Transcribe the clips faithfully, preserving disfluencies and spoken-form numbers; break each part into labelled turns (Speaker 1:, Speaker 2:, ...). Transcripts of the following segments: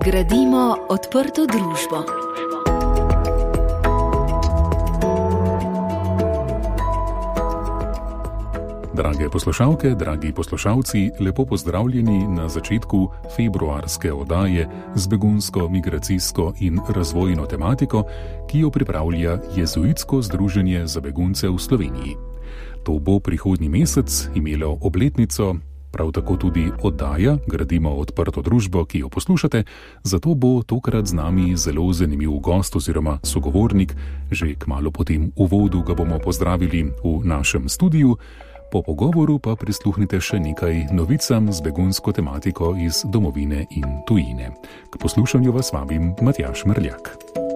Speaker 1: Gradimo odprto družbo.
Speaker 2: Drage poslušalke, dragi poslušalci, lepo pozdravljeni na začetku februarske oddaje z begunsko, migracijsko in razvojno tematiko, ki jo pripravlja Jezuitsko združenje za begunce v Sloveniji. To bo prihodnji mesec imelo obletnico, prav tako tudi oddaja Gradimo odprto družbo, ki jo poslušate, zato bo tokrat z nami zelo zanimiv gost oziroma sogovornik. Že kmalu po tem uvodu ga bomo pozdravili v našem studiu. Po pogovoru pa prisluhnite še nekaj novicam z begunsko tematiko iz domovine in tujine. K poslušanju vas vabim Matjaž Mrljak.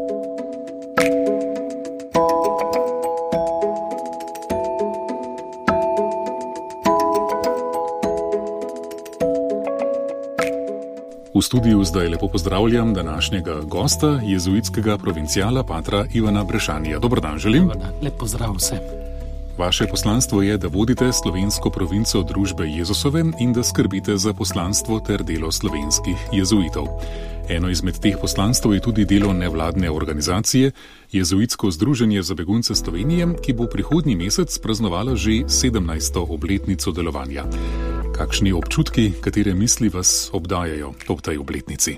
Speaker 2: V studiu zdaj lepo pozdravljam današnjega gosta, jezuitskega provincijala patra Ivana Brešanija. Dober dan želim.
Speaker 3: Dobar dan. Lep pozdrav vsem.
Speaker 2: Vaše poslanstvo je, da vodite slovensko provinco družbe Jezusove in da skrbite za poslanstvo ter delo slovenskih jezuitov. Eno izmed teh poslanstv je tudi delo nevladne organizacije Jezuitsko združenje za begunce Slovenije, ki bo prihodnji mesec praznovala že sedemnajsto obletnico delovanja. Kakšni občutki, katere misli vas obdajajo ob tej obletnici?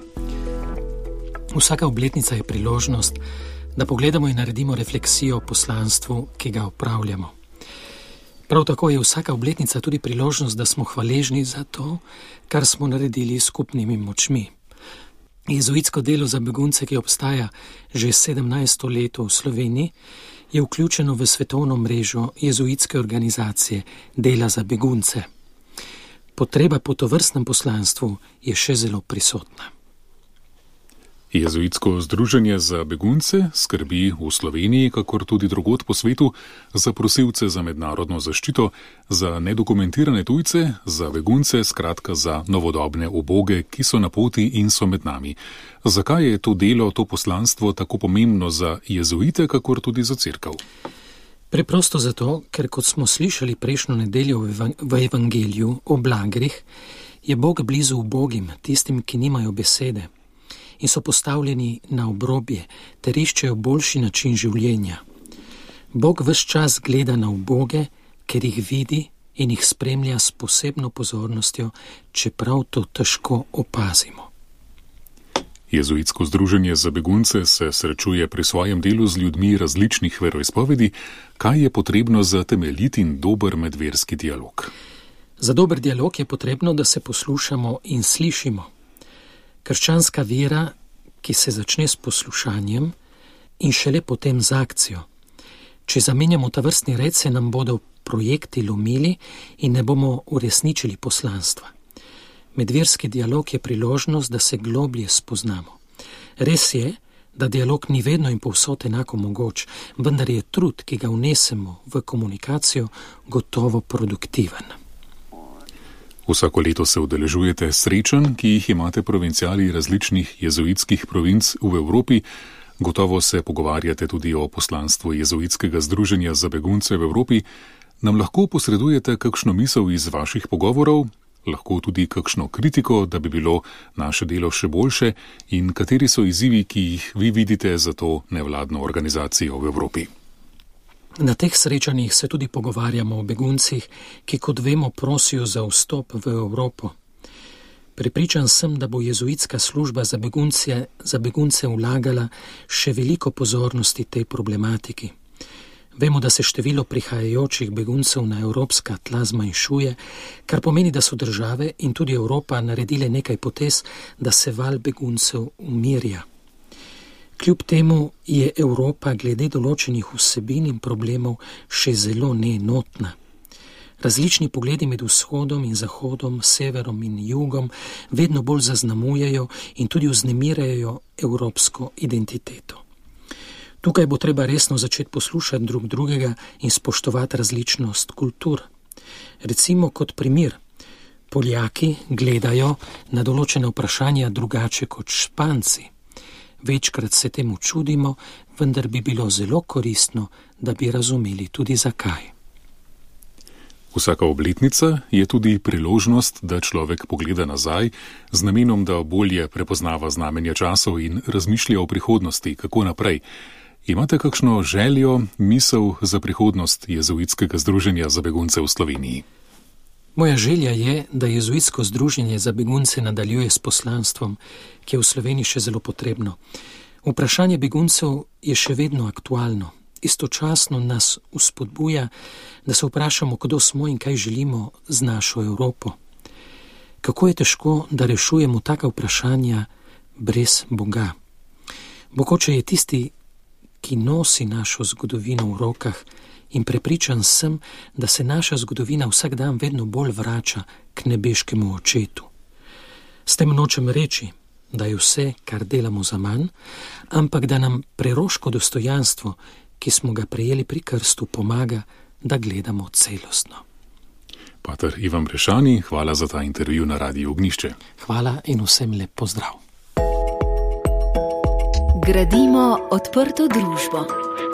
Speaker 3: Vsaka obletnica je priložnost, da pogledamo in naredimo refleksijo o poslanstvu, ki ga opravljamo. Prav tako je vsaka obletnica tudi priložnost, da smo hvaležni za to, kar smo naredili s skupnimi močmi. Jezuitsko delo za begunce, ki obstaja že sedemnajsto leto v Sloveniji, je vključeno v svetovno mrežo jezuitske organizacije dela za begunce. Potreba po tovrstnem poslanstvu je še zelo prisotna.
Speaker 2: Jezuitsko združenje za begunce skrbi v Sloveniji, kakor tudi drugod po svetu, za prosilce za mednarodno zaščito, za nedokumentirane tujce, za begunce, skratka za novodobne uboge, ki so na poti in so med nami. Zakaj je to delo, to poslanstvo tako pomembno za jezuite, kakor tudi za cerkev?
Speaker 3: Preprosto zato, ker kot smo slišali prejšnjo nedeljo v evangeliju o blagrih, je Bog blizu ubogim, tistim, ki nimajo besede in so postavljeni na obrobje ter iščejo boljši način življenja. Bog ves čas gleda na uboge, ker jih vidi in jih spremlja s posebno pozornostjo, čeprav to težko opazimo.
Speaker 2: Jezuitsko združenje za begunce se srečuje pri svojem delu z ljudmi različnih veroizpovedi. Kaj je potrebno za temeljit in dober medverski dialog?
Speaker 3: Za dober dialog je potrebno, da se poslušamo in slišimo. Krščanska vera, ki se začne s poslušanjem in šele potem z akcijo. Če zamenjamo ta vrstni red, se nam bodo projekti lomili in ne bomo uresničili poslanstva. Medverski dialog je priložnost, da se globlje spoznamo. Res je, da dialog ni vedno in povsod enako mogoč, vendar je trud, ki ga vnesemo v komunikacijo, gotovo produktiven.
Speaker 2: Vsako leto se udeležujete srečanj, ki jih imate provincijali različnih jezuitskih provinc v Evropi. Gotovo se pogovarjate tudi o poslanstvu Jezuitskega združenja za begunce v Evropi. Nam lahko posredujete kakšno misel iz vaših pogovorov? Lahko tudi kakšno kritiko, da bi bilo naše delo še boljše, in kateri so izzivi, ki jih vi vidite za to nevladno organizacijo v Evropi?
Speaker 3: Na teh srečanjih se tudi pogovarjamo o beguncih, ki kot vemo prosijo za vstop v Evropo. Prepričan sem, da bo jezuitska služba za begunce, za begunce vlagala še veliko pozornosti tej problematiki. Vemo, da se število prihajajočih beguncev na evropska tla zmanjšuje, kar pomeni, da so države in tudi Evropa naredile nekaj potez, da se val beguncev umirja. Kljub temu je Evropa glede določenih vsebin in problemov še zelo neenotna. Različni pogledi med vzhodom in zahodom, severom in jugom vedno bolj zaznamujejo in tudi vznemirjajo evropsko identiteto. Tukaj bo treba resno začeti poslušati drug drugega in spoštovati različnost kultur. Recimo kot primer, Poljaki gledajo na določene vprašanja drugače kot Španci. Večkrat se temu čudimo, vendar bi bilo zelo koristno, da bi razumeli tudi zakaj.
Speaker 2: Vsaka obletnica je tudi priložnost, da človek pogleda nazaj z namenom, da bolje prepoznava znamenja časov in razmišlja o prihodnosti, kako naprej. Imate kakšno željo, misel za prihodnost Jezuitskega združenja za begunce v Sloveniji?
Speaker 3: Moja želja je, da Jezuitsko združenje za begunce nadaljuje s poslanstvom, ki je v Sloveniji še zelo potrebno. Vprašanje beguncev je še vedno aktualno. Istočasno nas vzpodbuja, da se vprašamo, kdo smo in kaj želimo z našo Evropo. Kako je težko, da rešujemo taka vprašanja brez Boga. Bog Oče je tisti, ki nosi našo zgodovino v rokah, in prepričan sem, da se naša zgodovina vsak dan vedno bolj vrača k nebeškemu Očetu. S tem nočem reči, da je vse, kar delamo, za manj, ampak da nam preroško dostojanstvo, ki smo ga prejeli pri krstu, pomaga, da gledamo celostno.
Speaker 2: Pater Ivan Brešani, hvala za ta intervju na Radiu Ognjišče.
Speaker 3: Hvala in vsem lep pozdrav.
Speaker 1: Gradimo odprto družbo.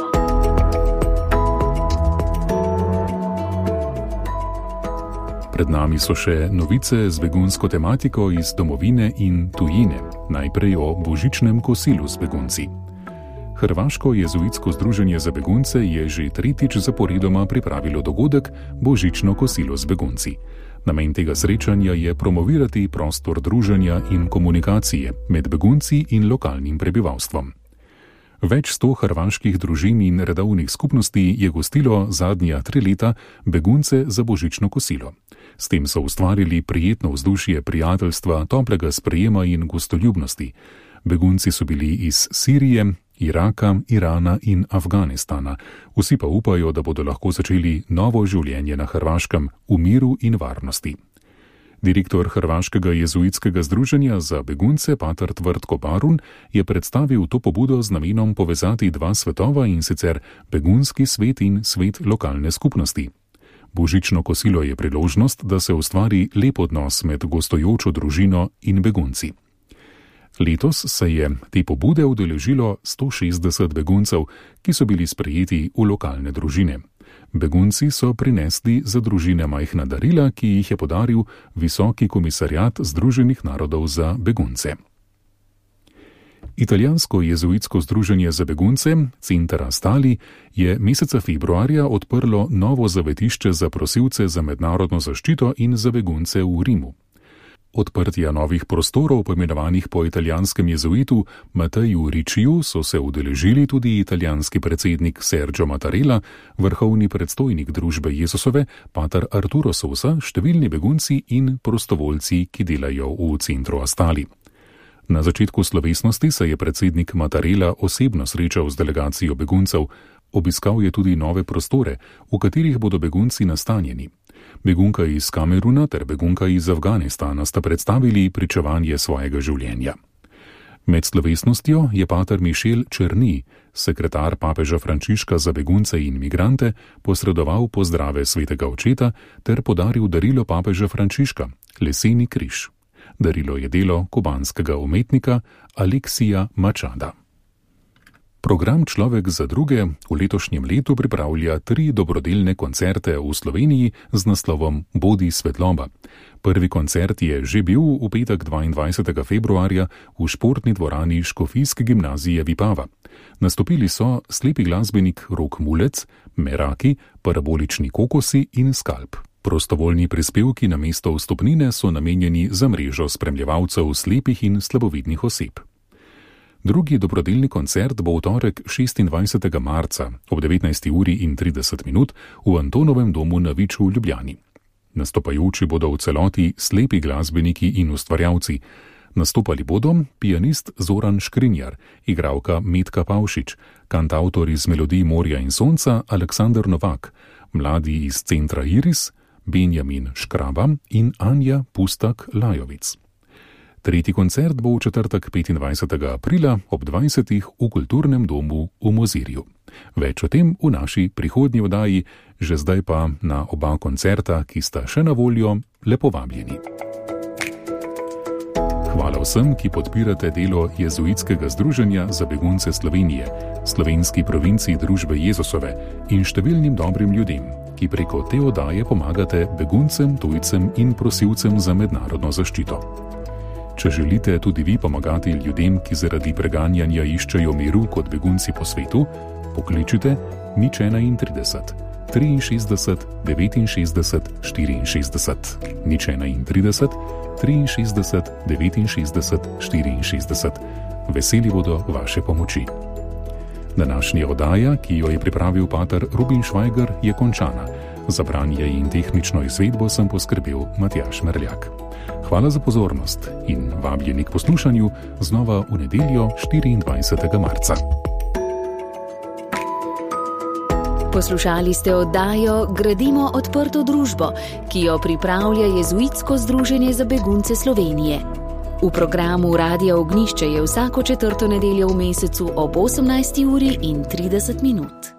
Speaker 2: Pred nami so še novice z begunsko tematiko iz domovine in tujine. Najprej o božičnem kosilu z begunci. Hrvaško jezuitsko združenje za begunce je že tretjič zaporedoma pripravilo dogodek Božično kosilo z begunci. Namen tega srečanja je promovirati prostor druženja in komunikacije med begunci in lokalnim prebivalstvom. Več sto hrvaških družin in redovnih skupnosti je gostilo zadnja tri leta begunce za božično kosilo. S tem so ustvarili prijetno vzdušje prijateljstva, toplega sprejema in gostoljubnosti. Begunci so bili iz Sirije, Iraka, Irana in Afganistana. Vsi pa upajo, da bodo lahko začeli novo življenje na Hrvaškem v miru in varnosti. Direktor Hrvaškega jezuitskega združenja za begunce, pater Tvrtko Barun, je predstavil to pobudo z namenom povezati dva svetova, in sicer begunski svet in svet lokalne skupnosti. Božično kosilo je priložnost, da se ustvari lep odnos med gostujočo družino in begunci. Letos se je te pobude udeležilo sto šestdeset beguncev, ki so bili sprejeti v lokalne družine. Begunci so prinesli za družine majhna darila, ki jih je podaril Visoki komisariat Združenih narodov za begunce. Italijansko jezuitsko združenje za begunce, Center Astali, je meseca februarja odprlo novo zavetišče za prosilce za mednarodno zaščito in za begunce v Rimu. Odprtja novih prostorov, poimenovanih po italijanskem jezuitu Mateju Ricciu, so se udeležili tudi italijanski predsednik Sergio Mattarella, vrhovni predstojnik družbe Jezusove, pater Arturo Sosa, številni begunci in prostovoljci, ki delajo v centru Astali. Na začetku slovesnosti se je predsednik Mattarella osebno srečal z delegacijo beguncev. Obiskal je tudi nove prostore, v katerih bodo begunci nastanjeni. Begunka iz Kameruna ter begunka iz Afganistana sta predstavili pričevanje svojega življenja. Med slovesnostjo je pater Mišel Černi, sekretar papeža Frančiška za begunce in migrante, posredoval pozdrave svetega očeta ter podaril darilo papeža Frančiška, leseni križ. Darilo je delo kubanskega umetnika Aleksija Mačada. Program Človek za druge v letošnjem letu pripravlja tri dobrodelne koncerte v Sloveniji z naslovom Bodi svetloba. Prvi koncert je že bil v petek dvaindvajsetega februarja v športni dvorani Škofijske gimnazije Vipava. Nastopili so slepi glasbenik Rok Mulec, Meraki, parabolični kokosi in Skalp. Prostovoljni prispevki namesto vstopnine so namenjeni za mrežo spremljevalcev slepih in slabovidnih oseb. Drugi dobrodelni koncert bo v torek šestindvajsetega marca ob devetnajsti uri in trideset minut v Antonovem domu na Viču v Ljubljani. Nastopajoči bodo v celoti slepi glasbeniki in ustvarjalci. Nastopali bodo pianist Zoran Škrinjar, igralka Metka Pavšič, kantavtor iz Melodij morja in sonca Aleksandar Novak, mladi iz centra Iris, Benjamin Škraba in Anja Pustak-Lajovic. Tretji koncert bo v četrtek petindvajsetega aprila ob dvajsetih v Kulturnem domu v Mozirju. Več o tem v naši prihodnji oddaji, že zdaj pa na oba koncerta, ki sta še na voljo, lepo vabljeni. Hvala vsem, ki podpirate delo Jezuitskega združenja za begunce Slovenije, slovenski provinciji družbe Jezusove in številnim dobrim ljudem, ki preko te oddaje pomagate beguncem, tujcem in prosilcem za mednarodno zaščito. Če želite tudi vi pomagati ljudem, ki zaradi preganjanja iščejo miru kot begunci po svetu, pokličite nič enaintrideset, triinšestdeset, devetinšestdeset, štiriinšestdeset, nič enaintrideset, triinšestdeset, devetinšestdeset, štiriinšestdeset. Veseli bodo vaše pomoči. Današnja oddaja, ki jo je pripravil pater Rubin Švajger, je končana. Za branje in tehnično izvedbo sem poskrbel Matjaž Merljak. Hvala za pozornost in vabljeni k poslušanju znova v nedeljo štiriindvajsetega marca.
Speaker 1: Poslušali ste oddajo Gradimo odprto družbo, ki jo pripravlja Jezuitsko združenje za begunce Slovenije. V programu Radia Ognjišče je vsako četrto nedeljo v mesecu ob osemnajsti uri in trideset minut.